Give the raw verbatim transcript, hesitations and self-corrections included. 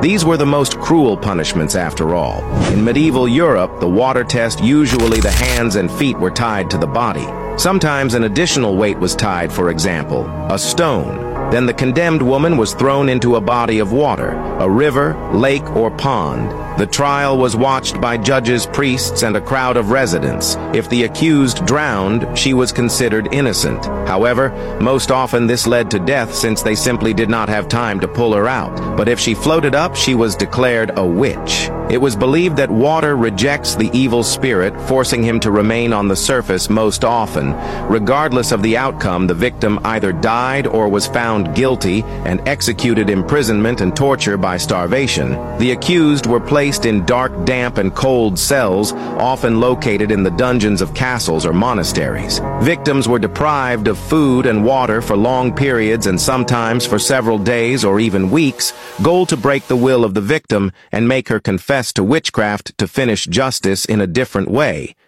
These were the most cruel punishments after all. In medieval Europe, the water test, usually the hands and feet were tied to the body. Sometimes an additional weight was tied, for example, a stone. Then the condemned woman was thrown into a body of water, a river, lake, or pond. The trial was watched by judges, priests, and a crowd of residents. If the accused drowned, she was considered innocent. However, most often this led to death since they simply did not have time to pull her out. But if she floated up, she was declared a witch. It was believed that water rejects the evil spirit, forcing him to remain on the surface most often. Regardless of the outcome, the victim either died or was found guilty and executed imprisonment and torture by starvation. The accused were placed in dark, damp, and cold cells, often located in the dungeons of castles or monasteries. Victims were deprived of food and water for long periods and sometimes for several days or even weeks, goal to break the will of the victim and make her confess to witchcraft to finish justice in a different way.